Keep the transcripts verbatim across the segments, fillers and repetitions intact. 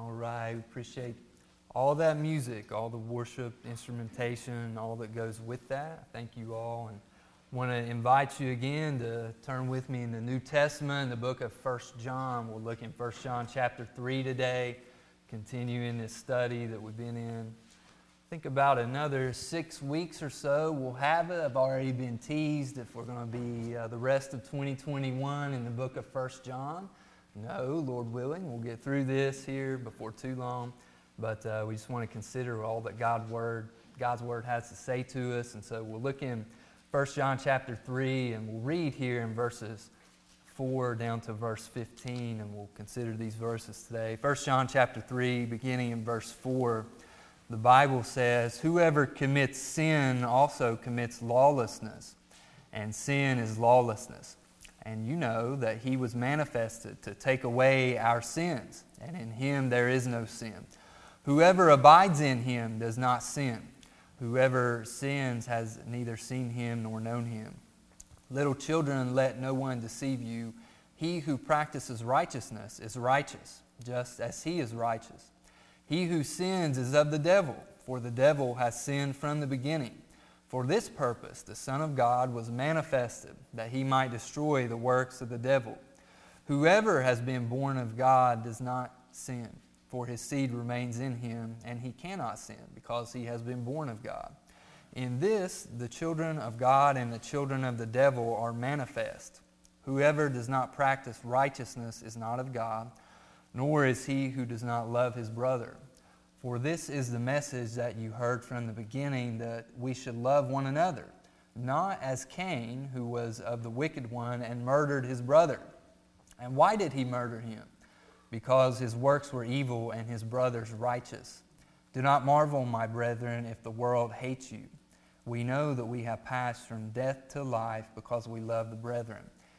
All right, we appreciate all that music, all the worship, instrumentation, all that goes with that. Thank you all, and want to invite you again to turn with me in the New Testament, the book of First John. We'll look in First John chapter three today, continuing this study that we've been in. I think about another six weeks or so we'll have it. I've already been teased if we're going to be uh, the rest of twenty twenty-one in the book of First John. No, Lord willing, we'll get through this here before too long. But uh, we just want to consider all that God word, God's Word has to say to us. And so we'll look in First John chapter three, and we'll read here in verses four down to verse fifteen, and we'll consider these verses today. First John chapter three, beginning in verse four, the Bible says, "Whoever commits sin also commits lawlessness, and sin is lawlessness. And you know that He was manifested to take away our sins, and in Him there is no sin. Whoever abides in Him does not sin. Whoever sins has neither seen Him nor known Him. Little children, let no one deceive you. He who practices righteousness is righteous, just as He is righteous. He who sins is of the devil, for the devil has sinned from the beginning. For this purpose the Son of God was manifested, that He might destroy the works of the devil. Whoever has been born of God does not sin, for his seed remains in him, and he cannot sin, because he has been born of God. In this the children of God and the children of the devil are manifest. Whoever does not practice righteousness is not of God, nor is he who does not love his brother. For this is the message that you heard from the beginning, that we should love one another, not as Cain, who was of the wicked one and murdered his brother. And why did he murder him? Because his works were evil and his brother's righteous. Do not marvel, my brethren, if the world hates you. We know that we have passed from death to life because we love the brethren.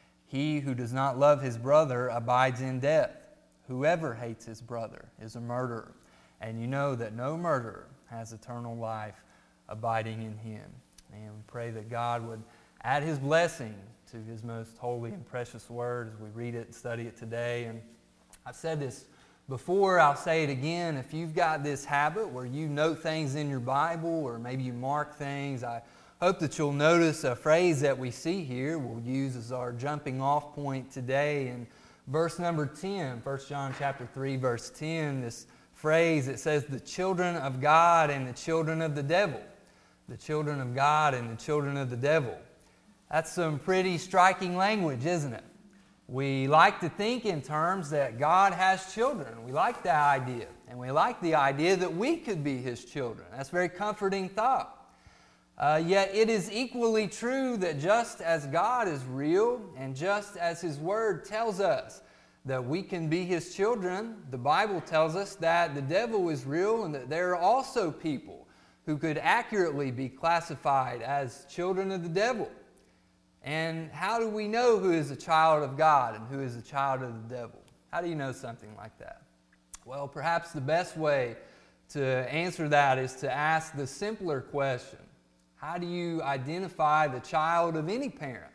He who does not love his brother abides in death. Whoever hates his brother is a murderer. And you know that no murderer has eternal life abiding in him." And we pray that God would add His blessing to His most holy and precious word as we read it and study it today. And I've said this before, I'll say it again. If you've got this habit where you note things in your Bible, or maybe you mark things, I hope that you'll notice a phrase that we see here we'll use as our jumping off point today. In verse number ten, First John chapter three, verse ten, this phrase, it says, "the children of God and the children of the devil." The children of God and the children of the devil. That's some pretty striking language, isn't it? We like to think in terms that God has children. We like that idea. And we like the idea that we could be His children. That's a very comforting thought. Uh, yet it is equally true that just as God is real, and just as His Word tells us that we can be His children, the Bible tells us that the devil is real, and that there are also people who could accurately be classified as children of the devil. And how do we know who is a child of God and who is a child of the devil? How do you know something like that? Well, perhaps the best way to answer that is to ask the simpler question: how do you identify the child of any parent?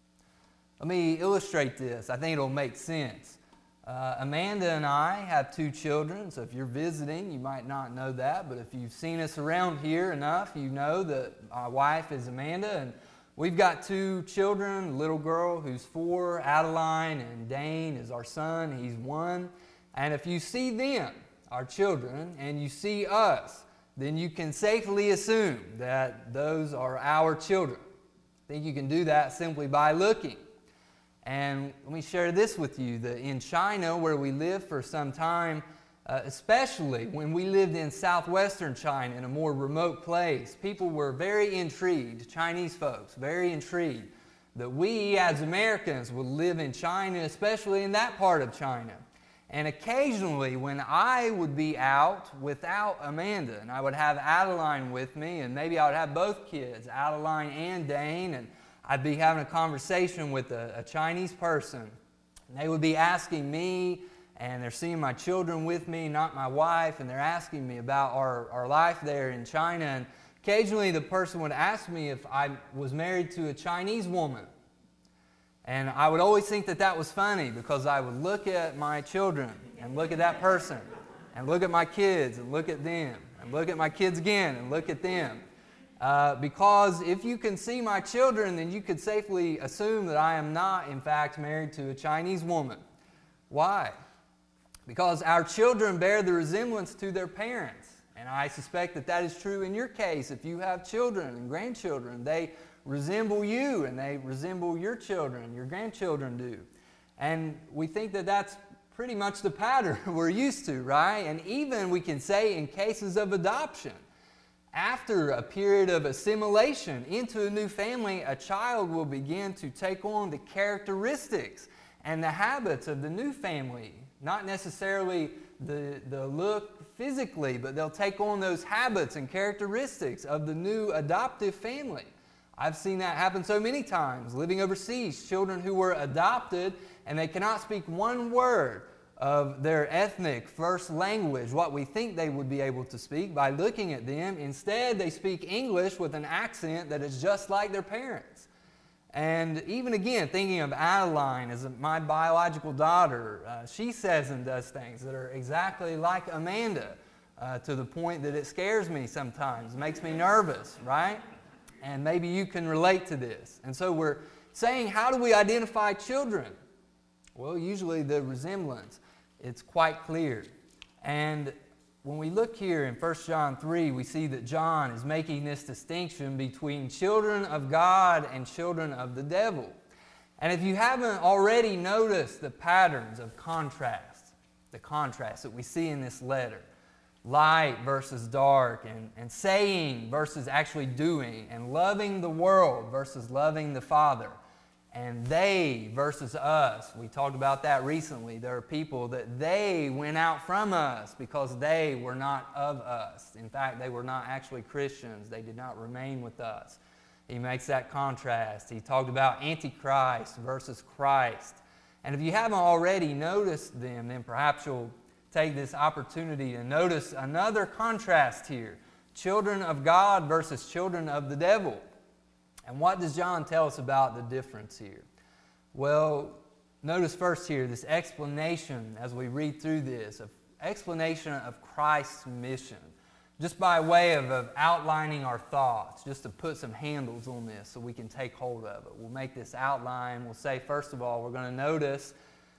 Let me illustrate this. I think it'll make sense. Uh, Amanda and I have two children, so if you're visiting, you might not know that, but if you've seen us around here enough, you know that my wife is Amanda, and we've got two children, a little girl who's four, Adeline, and Dane is our son, he's one. And if you see them, our children, and you see us, then you can safely assume that those are our children. I think you can do that simply by looking. And let me share this with you, that in China, where we lived for some time, uh, especially when we lived in southwestern China, in a more remote place, people were very intrigued, Chinese folks, very intrigued, that we as Americans would live in China, especially in that part of China. And occasionally, when I would be out without Amanda, and I would have Adeline with me, and maybe I would have both kids, Adeline and Dane, and I'd be having a conversation with a, a Chinese person, and they would be asking me, and they're seeing my children with me, not my wife, and they're asking me about our, our life there in China. And occasionally the person would ask me if I was married to a Chinese woman. And I would always think that that was funny, because I would look at my children and look at that person, and look at my kids and look at them and look at my kids again and look at them. Uh, because if you can see my children, then you could safely assume that I am not, in fact, married to a Chinese woman. Why? Because our children bear the resemblance to their parents. And I suspect that that is true in your case. If you have children and grandchildren, they resemble you and they resemble your children, your grandchildren do. And we think that that's pretty much the pattern we're used to, right? And even we can say in cases of adoption, after a period of assimilation into a new family, a child will begin to take on the characteristics and the habits of the new family. Not necessarily the, the look physically, but they'll take on those habits and characteristics of the new adoptive family. I've seen that happen so many times. Living overseas, children who were adopted and they cannot speak one word of their ethnic first language, what we think they would be able to speak by looking at them. Instead, they speak English with an accent that is just like their parents. And even again, thinking of Adeline as my biological daughter, uh, she says and does things that are exactly like Amanda, uh, to the point that it scares me sometimes, makes me nervous, right? And maybe you can relate to this. And so we're saying, how do we identify children? Well, usually the resemblance, it's quite clear. And when we look here in First John three, we see that John is making this distinction between children of God and children of the devil. And if you haven't already noticed the patterns of contrast, the contrast that we see in this letter, light versus dark, and, and saying versus actually doing, and loving the world versus loving the Father, and they versus us. We talked about that recently. There are people that they went out from us because they were not of us. In fact, they were not actually Christians. They did not remain with us. He makes that contrast. He talked about Antichrist versus Christ. And if you haven't already noticed them, then perhaps you'll take this opportunity to notice another contrast here. Children of God versus children of the devil. And what does John tell us about the difference here? Well, notice first here this explanation as we read through this, of explanation of Christ's mission. Just by way of, of outlining our thoughts, just to put some handles on this so we can take hold of it. We'll make this outline. We'll say, first of all, we're going to notice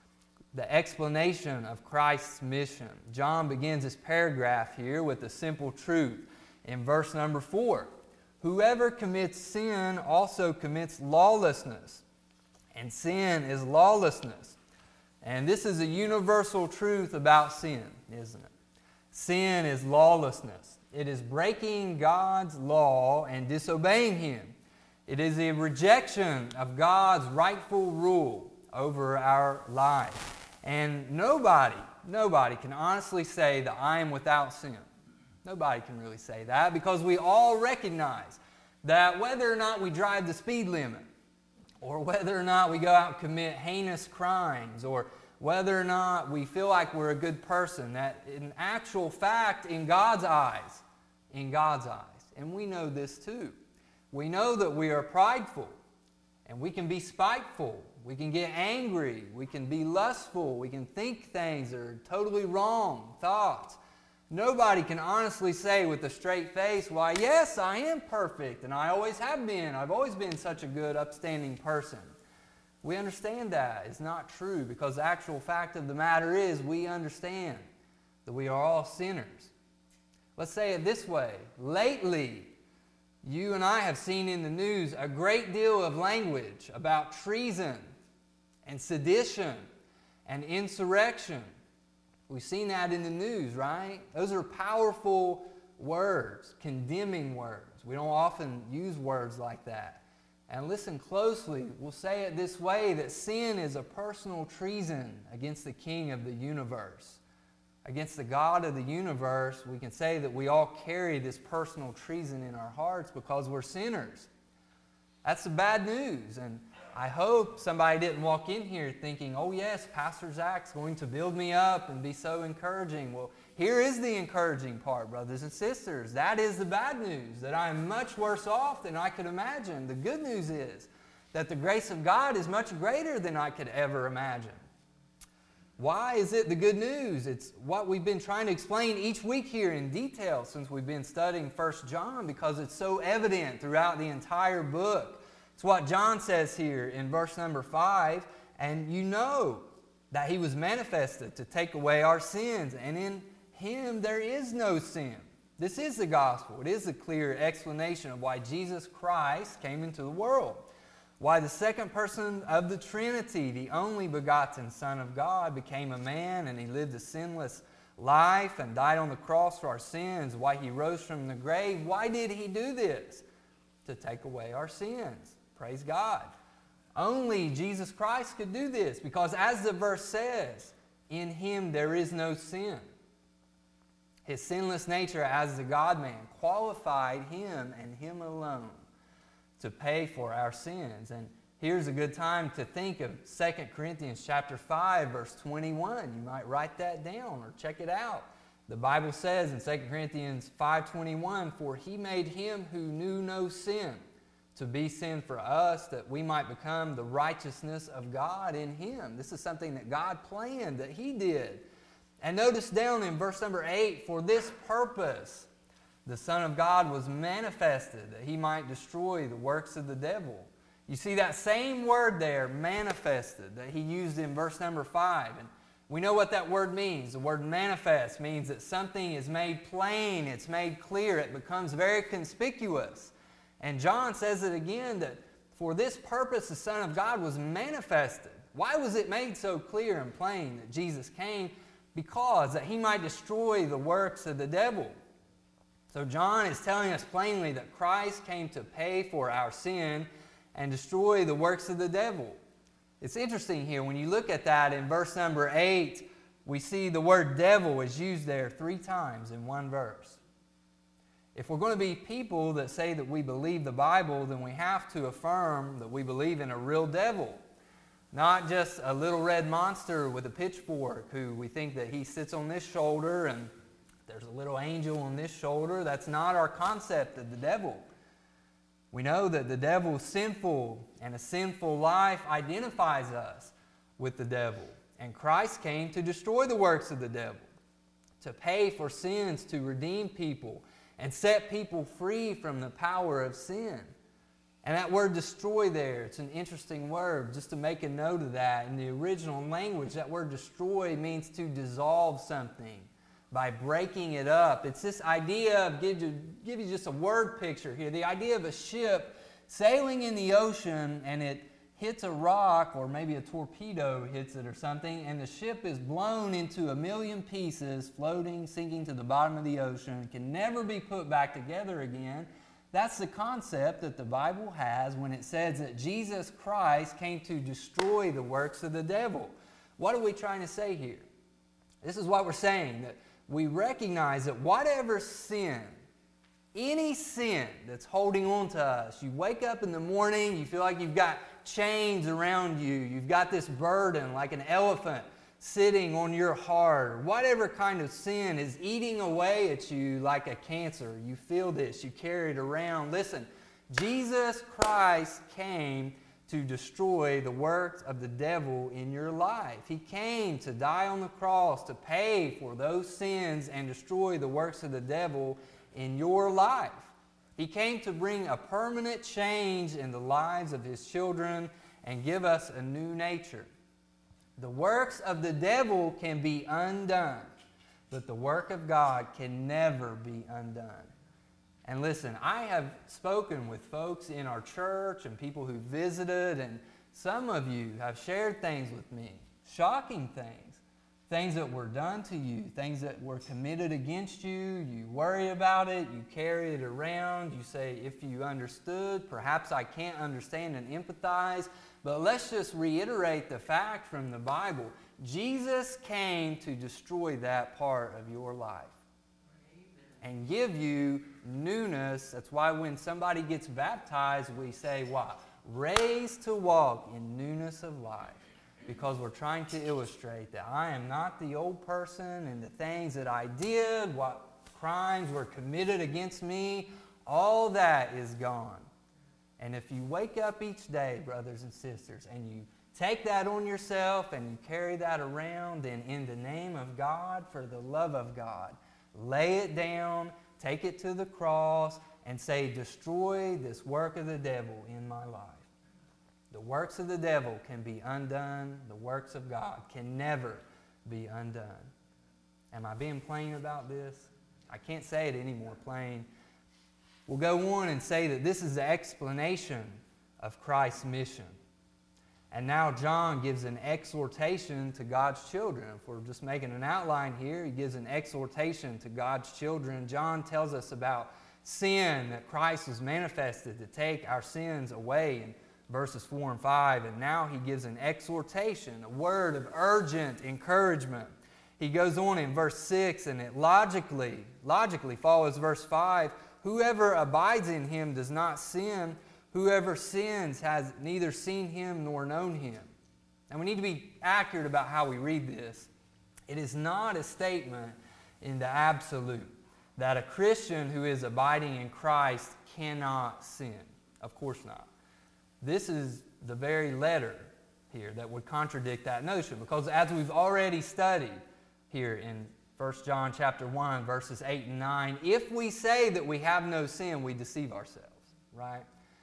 the explanation of Christ's mission. John begins this paragraph here with a simple truth in verse number four. Whoever commits sin also commits lawlessness, and sin is lawlessness. And this is a universal truth about sin, isn't it? Sin is lawlessness. It is breaking God's law and disobeying Him. It is a rejection of God's rightful rule over our life. And nobody, nobody can honestly say that I am without sin. Nobody can really say that, because we all recognize that whether or not we drive the speed limit, or whether or not we go out and commit heinous crimes, or whether or not we feel like we're a good person, that in actual fact, in God's eyes, in God's eyes, and we know this too, we know that we are prideful, and we can be spiteful, we can get angry, we can be lustful, we can think things that are totally wrong thoughts. Nobody can honestly say with a straight face, why, yes, I am perfect, and I always have been. I've always been such a good, upstanding person. We understand that is not true, because the actual fact of the matter is we understand that we are all sinners. Let's say it this way. Lately, you and I have seen in the news a great deal of language about treason and sedition and insurrection. We've seen that in the news, right? Those are powerful words, condemning words. We don't often use words like that. And listen closely, we'll say it this way, that sin is a personal treason against the King of the universe. Against the God of the universe, we can say that we all carry this personal treason in our hearts because we're sinners. That's the bad news. And I hope somebody didn't walk in here thinking, oh yes, Pastor Zach's going to build me up and be so encouraging. Well, here is the encouraging part, brothers and sisters. That is the bad news, that I am much worse off than I could imagine. The good news is that the grace of God is much greater than I could ever imagine. Why is it the good news? It's what we've been trying to explain each week here in detail since we've been studying First John, because it's so evident throughout the entire book. It's what John says here in verse number five, and you know that he was manifested to take away our sins, and in him there is no sin. This is the gospel. It is a clear explanation of why Jesus Christ came into the world. Why the second person of the Trinity, the only begotten Son of God, became a man and he lived a sinless life and died on the cross for our sins. Why he rose from the grave. Why did he do this? To take away our sins. Praise God. Only Jesus Christ could do this, because as the verse says, in him there is no sin. His sinless nature as the God-man qualified him and him alone to pay for our sins. And here's a good time to think of Second Corinthians chapter five, verse twenty-one. You might write that down or check it out. The Bible says in Second Corinthians five twenty-one, "For he made him who knew no sin to be sin for us, that we might become the righteousness of God in him." This is something that God planned, that he did. And notice down in verse number eight, "For this purpose the Son of God was manifested, that he might destroy the works of the devil." You see that same word there, manifested, that he used in verse number five. And we know what that word means. The word manifest means that something is made plain, it's made clear, it becomes very conspicuous. And John says it again, that for this purpose the Son of God was manifested. Why was it made so clear and plain that Jesus came? Because that he might destroy the works of the devil. So John is telling us plainly that Christ came to pay for our sin and destroy the works of the devil. It's interesting here, when you look at that in verse number eight, we see the word devil is used there three times in one verse. If we're going to be people that say that we believe the Bible, then we have to affirm that we believe in a real devil. Not just a little red monster with a pitchfork who we think that he sits on this shoulder and there's a little angel on this shoulder. That's not our concept of the devil. We know that the devil is sinful, and a sinful life identifies us with the devil. And Christ came to destroy the works of the devil, to pay for sins, to redeem people, and set people free from the power of sin. And that word destroy there, it's an interesting word. Just to make a note of that, in the original language, that word destroy means to dissolve something by breaking it up. It's this idea of, give you, give you just a word picture here, the idea of a ship sailing in the ocean and it hits a rock, or maybe a torpedo hits it or something, and the ship is blown into a million pieces, floating, sinking to the bottom of the ocean, can never be put back together again. That's the concept that the Bible has when it says that Jesus Christ came to destroy the works of the devil. What are we trying to say here? This is what we're saying, that we recognize that whatever sin, any sin that's holding on to us, you wake up in the morning, you feel like you've got chains around you, you've got this burden like an elephant sitting on your heart, whatever kind of sin is eating away at you like a cancer. You feel this, you carry it around. Listen, Jesus Christ came to destroy the works of the devil in your life. He came to die on the cross to pay for those sins and destroy the works of the devil in your life. He came to bring a permanent change in the lives of his children and give us a new nature. The works of the devil can be undone, but the work of God can never be undone. And listen, I have spoken with folks in our church and people who visited, and some of you have shared things with me, shocking things, things that were done to you, things that were committed against you. You worry about it, you carry it around, you say, if you understood, perhaps I can't understand and empathize. But let's just reiterate the fact from the Bible. Jesus came to destroy that part of your life and give you newness. That's why when somebody gets baptized, we say what? Raised to walk in newness of life. Because we're trying to illustrate that I am not the old person, and the things that I did, what crimes were committed against me, all that is gone. And if you wake up each day, brothers and sisters, and you take that on yourself and you carry that around, then in the name of God, for the love of God, lay it down, take it to the cross, and say, destroy this work of the devil in my life. The works of the devil can be undone. The works of God can never be undone. Am I being plain about this? I can't say it any more plain. We'll go on and say that this is the explanation of Christ's mission. And now John gives an exhortation to God's children. If we're just making an outline here, he gives an exhortation to God's children. John tells us about sin, that Christ was manifested to take our sins away in verses four and five. And now he gives an exhortation, a word of urgent encouragement. He goes on in verse six, and it logically, logically follows verse five. Whoever abides in him does not sin. Whoever sins has neither seen him nor known him. And we need to be accurate about how we read this. It is not a statement in the absolute that a Christian who is abiding in Christ cannot sin. Of course not. This is the very letter here that would contradict that notion, because as we've already studied here in First John chapter one, verses eight and nine, if we say that we have no sin, we deceive ourselves, right?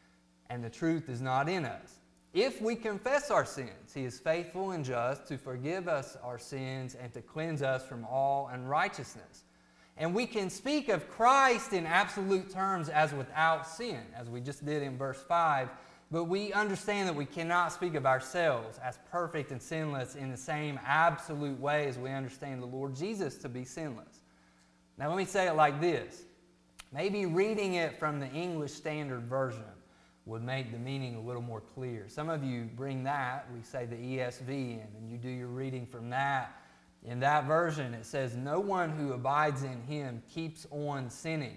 And the truth is not in us. If we confess our sins, he is faithful and just to forgive us our sins and to cleanse us from all unrighteousness. And we can speak of Christ in absolute terms as without sin, as we just did in verse five, but we understand that we cannot speak of ourselves as perfect and sinless in the same absolute way as we understand the Lord Jesus to be sinless. Now let me say it like this. Maybe reading it from the English Standard Version would make the meaning a little more clear. Some of you bring that, we say the E S V in, and you do your reading from that. In that version, it says, no one who abides in him keeps on sinning.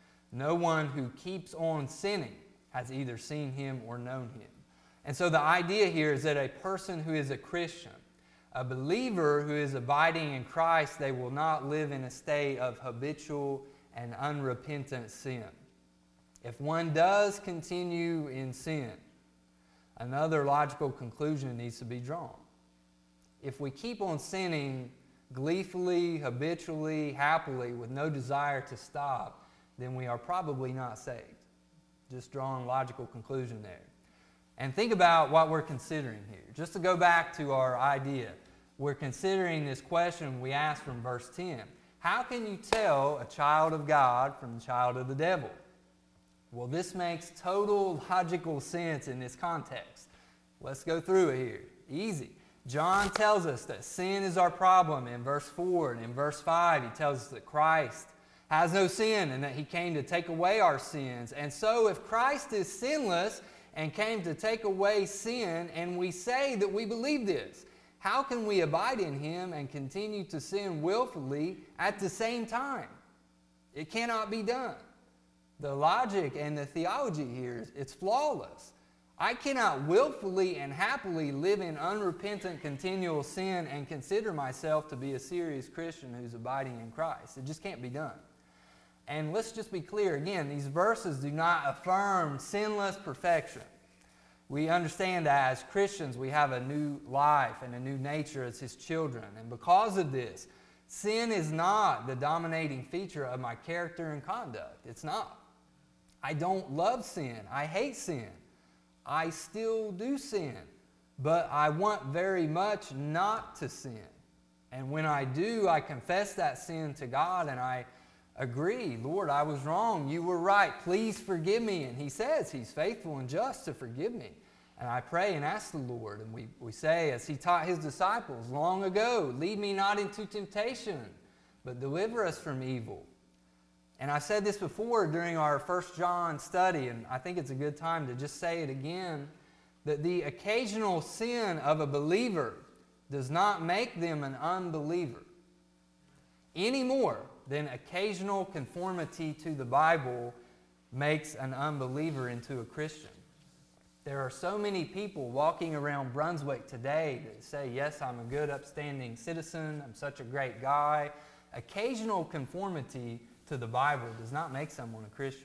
No one who keeps on sinning has either seen him or known him. And so the idea here is that a person who is a Christian, a believer who is abiding in Christ, they will not live in a state of habitual and unrepentant sin. If one does continue in sin, another logical conclusion needs to be drawn. If we keep on sinning gleefully, habitually, happily, with no desire to stop, then we are probably not saved. Just drawing a logical conclusion there. And think about what we're considering here. Just to go back to our idea, we're considering this question we asked from verse ten. How can you tell a child of God from a child of the devil? Well, this makes total logical sense in this context. Let's go through it here. Easy. John tells us that sin is our problem in verse four, and in verse five he tells us that Christ has no sin and that he came to take away our sins. And so if Christ is sinless and came to take away sin, and we say that we believe this, how can we abide in him and continue to sin willfully at the same time? It cannot be done. The logic and the theology here, it's flawless. I cannot willfully and happily live in unrepentant continual sin and consider myself to be a serious Christian who's abiding in Christ. It just can't be done. And let's just be clear again, these verses do not affirm sinless perfection. We understand that as Christians we have a new life and a new nature as his children. And because of this, sin is not the dominating feature of my character and conduct. It's not. I don't love sin. I hate sin. I still do sin. But I want very much not to sin. And when I do, I confess that sin to God and I agree, Lord, I was wrong. You were right. Please forgive me. And he says he's faithful and just to forgive me. And I pray and ask the Lord. And we, we say, as he taught his disciples long ago, lead me not into temptation, but deliver us from evil. And I said this before during our First John study, and I think it's a good time to just say it again, that the occasional sin of a believer does not make them an unbeliever any more than occasional conformity to the Bible makes an unbeliever into a Christian. There are so many people walking around Brunswick today that say, yes, I'm a good, upstanding citizen, I'm such a great guy. Occasional conformity to the Bible does not make someone a Christian.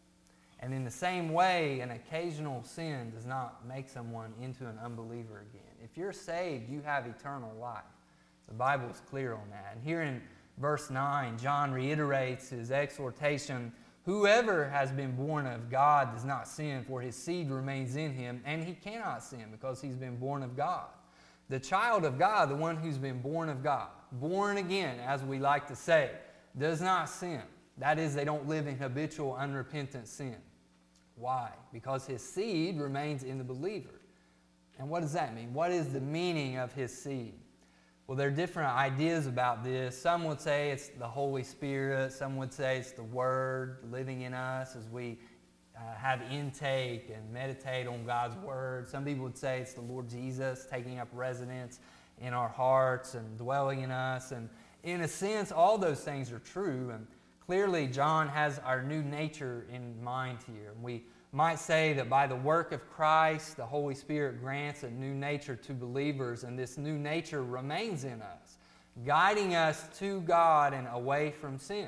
And in the same way, an occasional sin does not make someone into an unbeliever again. If you're saved, you have eternal life. The Bible is clear on that. And here in verse nine, John reiterates his exhortation, whoever has been born of God does not sin, for his seed remains in him, and he cannot sin because he's been born of God. The child of God, the one who's been born of God, born again, as we like to say, does not sin. That is, they don't live in habitual, unrepentant sin. Why? Because his seed remains in the believer. And what does that mean? What is the meaning of his seed? Well, there are different ideas about this. Some would say it's the Holy Spirit. Some would say it's the Word living in us as we uh, have intake and meditate on God's Word. Some people would say it's the Lord Jesus taking up residence in our hearts and dwelling in us. And in a sense, all those things are true. And clearly, John has our new nature in mind here. We might say that by the work of Christ, the Holy Spirit grants a new nature to believers, and this new nature remains in us, guiding us to God and away from sin.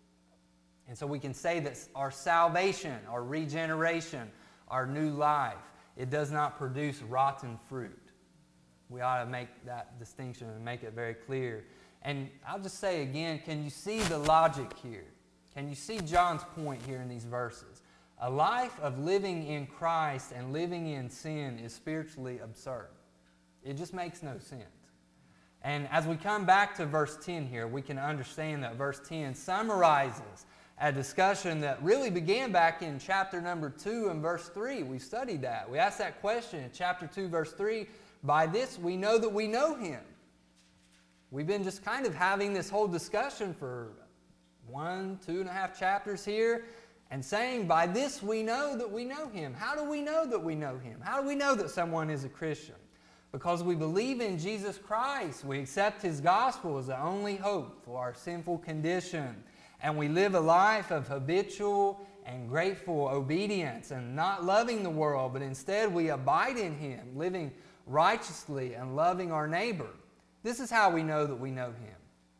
And so we can say that our salvation, our regeneration, our new life, it does not produce rotten fruit. We ought to make that distinction and make it very clear. And I'll just say again, can you see the logic here? Can you see John's point here in these verses? A life of living in Christ and living in sin is spiritually absurd. It just makes no sense. And as we come back to verse ten here, we can understand that verse ten summarizes a discussion that really began back in chapter number two and verse three. We studied that. We asked that question in chapter two, verse three. By this we know that we know Him. We've been just kind of having this whole discussion for one, two and a half chapters here, and saying, by this we know that we know Him. How do we know that we know Him? How do we know that someone is a Christian? Because we believe in Jesus Christ. We accept His gospel as the only hope for our sinful condition. And we live a life of habitual and grateful obedience and not loving the world, but instead we abide in Him, living righteously and loving our neighbor. This is how we know that we know Him.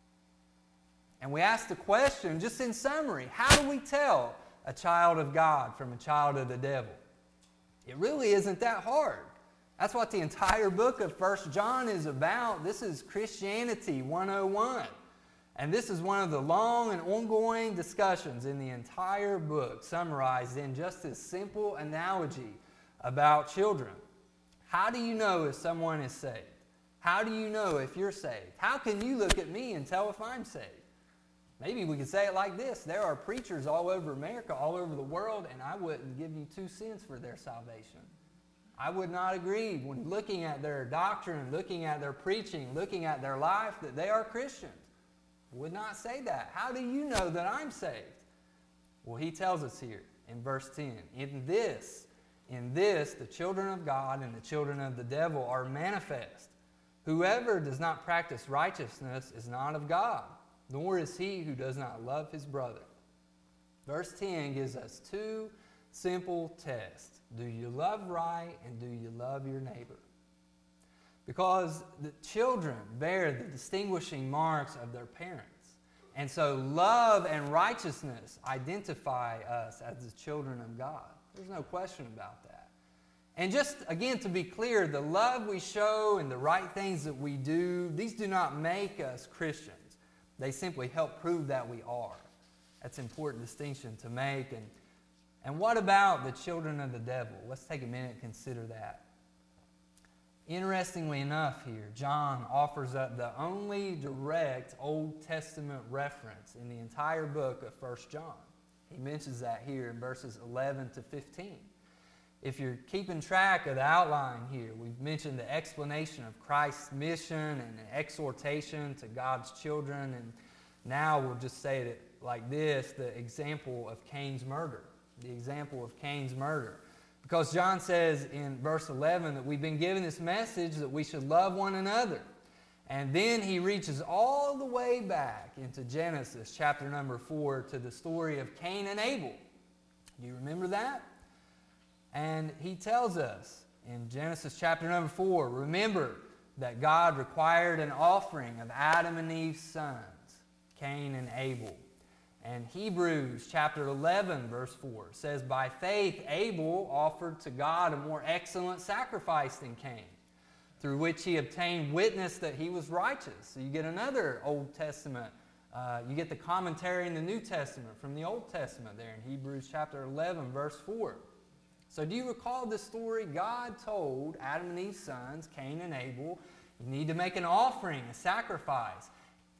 And we ask the question, just in summary, how do we tell a child of God from a child of the devil? It really isn't that hard. That's what the entire book of First John is about. This is Christianity one oh one. And this is one of the long and ongoing discussions in the entire book, summarized in just this simple analogy about children. How do you know if someone is saved? How do you know if you're saved? How can you look at me and tell if I'm saved? Maybe we could say it like this. There are preachers all over America, all over the world, and I wouldn't give you two cents for their salvation. I would not agree when looking at their doctrine, looking at their preaching, looking at their life, that they are Christians. I would not say that. How do you know that I'm saved? Well, he tells us here in verse ten, in this, in this, the children of God and the children of the devil are manifest. Whoever does not practice righteousness is not of God, nor is he who does not love his brother. Verse ten gives us two simple tests. Do you love right, and do you love your neighbor? Because the children bear the distinguishing marks of their parents. And so love and righteousness identify us as the children of God. There's no question about that. And just, again, to be clear, the love we show and the right things that we do, these do not make us Christians. They simply help prove that we are. That's an important distinction to make. And, and what about the children of the devil? Let's take a minute and consider that. Interestingly enough here, John offers up the only direct Old Testament reference in the entire book of First John. He mentions that here in verses eleven to fifteen. If you're keeping track of the outline here, we've mentioned the explanation of Christ's mission and an exhortation to God's children. And now we'll just say it like this, the example of Cain's murder. The example of Cain's murder. Because John says in verse eleven that we've been given this message that we should love one another. And then he reaches all the way back into Genesis chapter number four to the story of Cain and Abel. Do you remember that? And he tells us in Genesis chapter number four, remember that God required an offering of Adam and Eve's sons, Cain and Abel. And Hebrews chapter eleven verse four says, by faith Abel offered to God a more excellent sacrifice than Cain, through which he obtained witness that he was righteous. So you get another Old Testament. Uh, you get the commentary in the New Testament from the Old Testament there in Hebrews chapter eleven, verse four. So do you recall this story? God told Adam and Eve's sons, Cain and Abel, you need to make an offering, a sacrifice.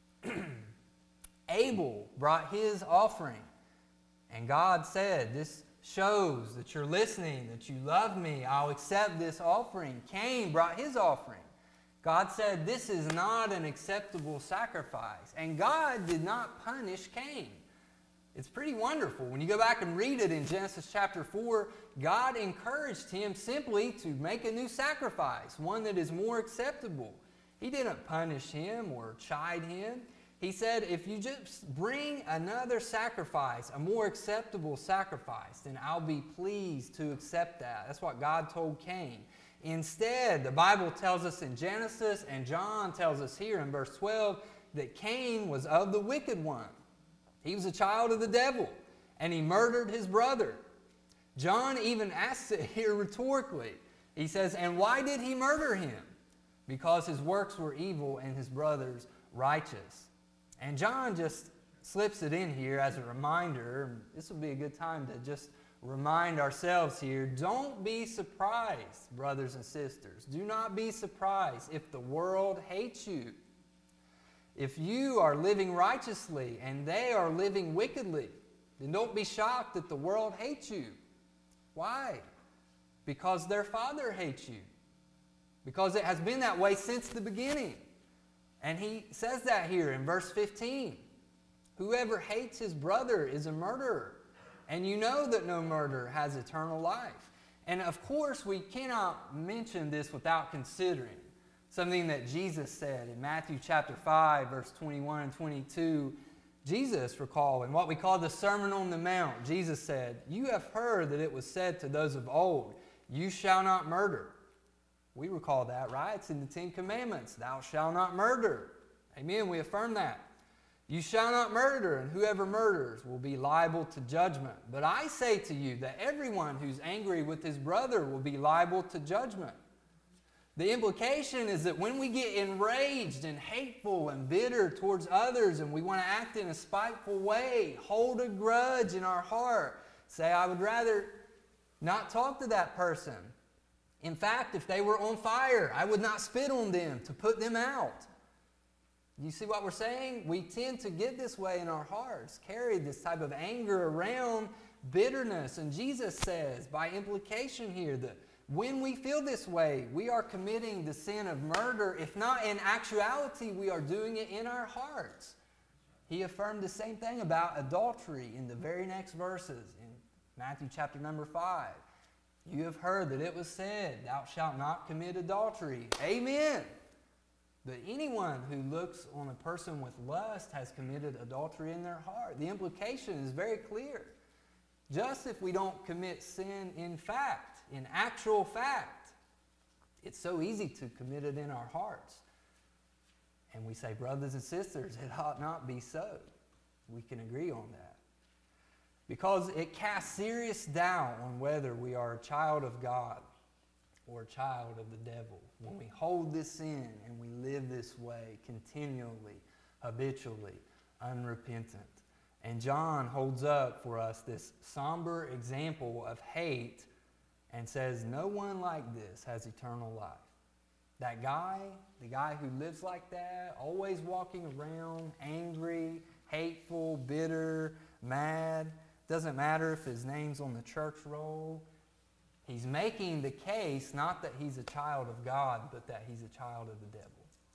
Abel brought his offering. And God said, this shows that you're listening, that you love me. I'll accept this offering. Cain brought his offering. God said, this is not an acceptable sacrifice. And God did not punish Cain. It's pretty wonderful. When you go back and read it in Genesis chapter four, God encouraged him simply to make a new sacrifice, one that is more acceptable. He didn't punish him or chide him. He said, if you just bring another sacrifice, a more acceptable sacrifice, then I'll be pleased to accept that. That's what God told Cain. Instead, the Bible tells us in Genesis, and John tells us here in verse twelve, that Cain was of the wicked one. He was a child of the devil, and he murdered his brother. John even asks it here rhetorically. He says, and why did he murder him? Because his works were evil and his brothers righteous. And John just slips it in here as a reminder. This will be a good time to just remind ourselves here. Don't be surprised, brothers and sisters. Do not be surprised if the world hates you. If you are living righteously and they are living wickedly, then don't be shocked that the world hates you. Why? Because their Father hates you. Because it has been that way since the beginning. And he says that here in verse fifteen. Whoever hates his brother is a murderer. And you know that no murderer has eternal life. And of course, we cannot mention this without considering something that Jesus said in Matthew chapter five, verse twenty-one and twenty-two. Jesus, recall, in what we call the Sermon on the Mount, Jesus said, you have heard that it was said to those of old, you shall not murder. We recall that, right? It's in the Ten Commandments. Thou shalt not murder. Amen. We affirm that. You shall not murder, and whoever murders will be liable to judgment. But I say to you that everyone who's angry with his brother will be liable to judgment. The implication is that when we get enraged and hateful and bitter towards others and we want to act in a spiteful way, hold a grudge in our heart, say, I would rather not talk to that person. In fact, if they were on fire, I would not spit on them to put them out. You see what we're saying? We tend to get this way in our hearts, carry this type of anger around, bitterness. And Jesus says, by implication here, that when we feel this way, we are committing the sin of murder. If not in actuality, we are doing it in our hearts. He affirmed the same thing about adultery in the very next verses in Matthew chapter number five. You have heard that it was said, thou shalt not commit adultery. Amen. But anyone who looks on a person with lust has committed adultery in their heart. The implication is very clear. Just if we don't commit sin in fact, in actual fact, it's so easy to commit it in our hearts. And we say, brothers and sisters, it ought not be so. We can agree on that. Because it casts serious doubt on whether we are a child of God or a child of the devil. When we hold this in and we live this way continually, habitually, unrepentant. And John holds up for us this somber example of hate and says, no one like this has eternal life. That guy, the guy who lives like that, always walking around angry, hateful, bitter, mad, doesn't matter if his name's on the church roll. He's making the case not that he's a child of God, but that he's a child of the devil.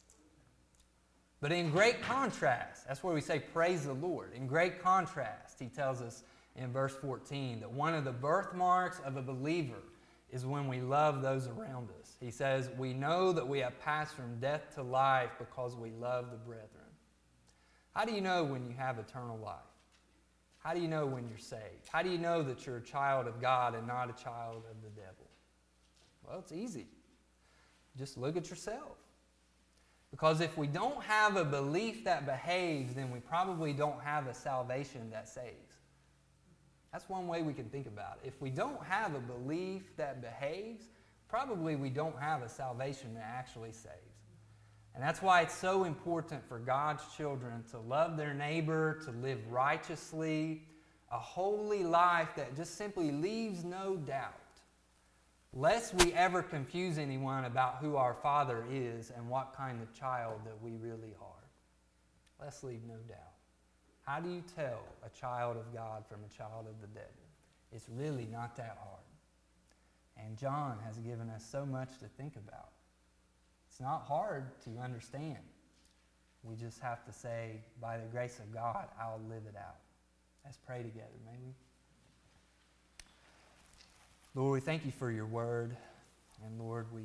But in great contrast, that's where we say praise the Lord. In great contrast, he tells us in verse fourteen that one of the birthmarks of a believer is when we love those around us. He says, we know that we have passed from death to life because we love the brethren. How do you know when you have eternal life? How do you know when you're saved? How do you know that you're a child of God and not a child of the devil? Well, it's easy. Just look at yourself. Because if we don't have a belief that behaves, then we probably don't have a salvation that saves. That's one way we can think about it. If we don't have a belief that behaves, probably we don't have a salvation that actually saves. And that's why it's so important for God's children to love their neighbor, to live righteously, a holy life that just simply leaves no doubt, lest we ever confuse anyone about who our Father is and what kind of child that we really are. Let's leave no doubt. How do you tell a child of God from a child of the devil? It's really not that hard. And John has given us so much to think about. It's not hard to understand. We just have to say, by the grace of God, I'll live it out. Let's pray together, may we? Lord, we thank you for your word. And Lord, we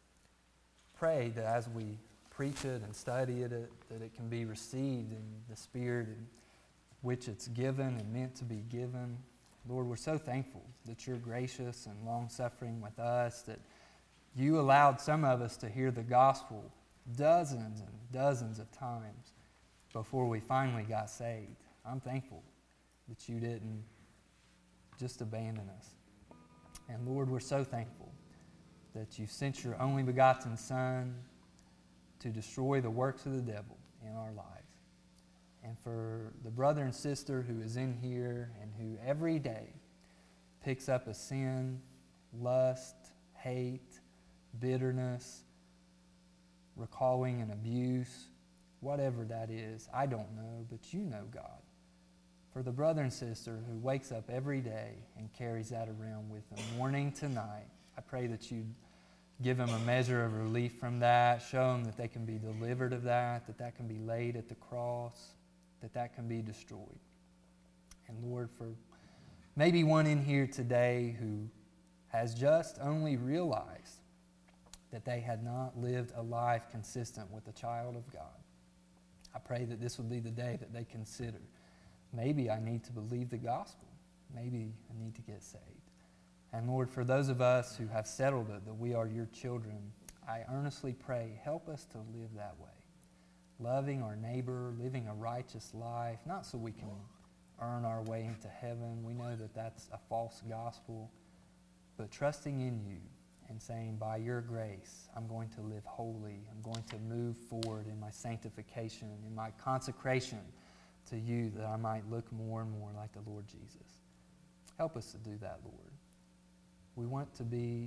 pray that as we preach it and study it, that it can be received in the spirit in which it's given and meant to be given. Lord, we're so thankful that you're gracious and long-suffering with us, that you allowed some of us to hear the gospel dozens and dozens of times before we finally got saved. I'm thankful that you didn't just abandon us. And Lord, we're so thankful that you sent your only begotten Son to destroy the works of the devil in our lives. And for the brother and sister who is in here and who every day picks up a sin, lust, hate, bitterness, recalling an abuse, whatever that is, I don't know, but you know, God. For the brother and sister who wakes up every day and carries that around with them morning to night, I pray that you give them a measure of relief from that, show them that they can be delivered of that, that that can be laid at the cross, that that can be destroyed. And Lord, for maybe one in here today who has just only realized that they had not lived a life consistent with the child of God, I pray that this would be the day that they consider, maybe I need to believe the gospel. Maybe I need to get saved. And Lord, for those of us who have settled it, that we are your children, I earnestly pray, help us to live that way. Loving our neighbor, living a righteous life, not so we can earn our way into heaven. We know that that's a false gospel. But trusting in you and saying, by your grace, I'm going to live holy. I'm going to move forward in my sanctification, in my consecration to you, that I might look more and more like the Lord Jesus. Help us to do that, Lord. We want to be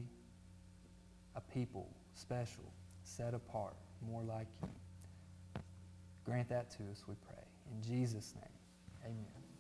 a people, special, set apart, more like you. Grant that to us, we pray. In Jesus' name, amen.